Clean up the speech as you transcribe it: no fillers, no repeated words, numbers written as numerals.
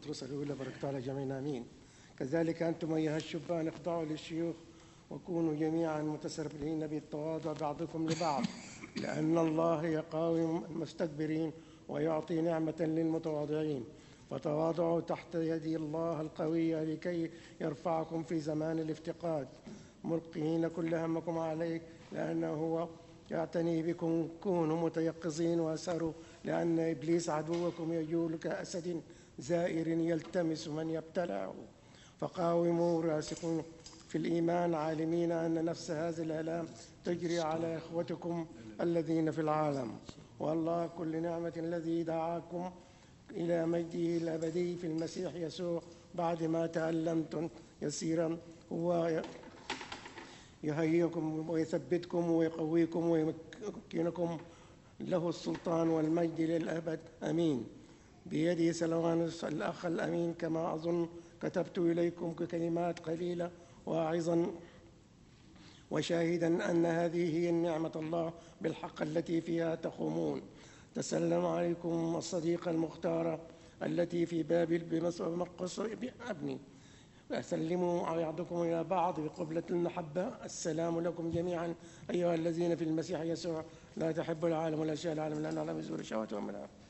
بطرس الأولى. بركة على جميعنا آمين. كذلك أنتم أيها الشبان اخضعوا للشيوخ وكونوا جميعا متسربلين بالتواضع بعضكم لبعض، لأن الله يقاوم المستكبرين ويعطي نعمة للمتواضعين. فتواضعوا تحت يد الله القوية لكي يرفعكم في زمان الافتقاد، ملقين كل همكم عليه لأنه هو يعتني بكم. كونوا متيقظين واسهروا، لأن إبليس عدوكم يجول كأسد زائر يلتمس من يبتلعه. فقاوموا راسخون في الإيمان، عالمين أن نفس هذه الآلام تجري على إخوتكم الذين في العالم. والله كل نعمة الذي دعاكم إلى مجده الأبدي في المسيح يسوع بعد ما تألمتم يسيرا هو يهيئكم ويثبتكم ويقويكم ويمكنكم. له السلطان والمجد للأبد آمين. بيدي سلوانوس الأخ الأمين، كما أظن كتبت إليكم ككلمات قليلة واعظا وشاهدا أن هذه هي نعمة الله بالحق التي فيها تقومون. تسلم عليكم الصديقة المختارة التي في بابل بمقص ابني. أسلموا بعضكم إلى بعض بقبلة المحبة. السلام لكم جميعا أيها الذين في المسيح يسوع. لا تحب العالم ولا شيء العالم، لأن العالم يزور شهوته ومن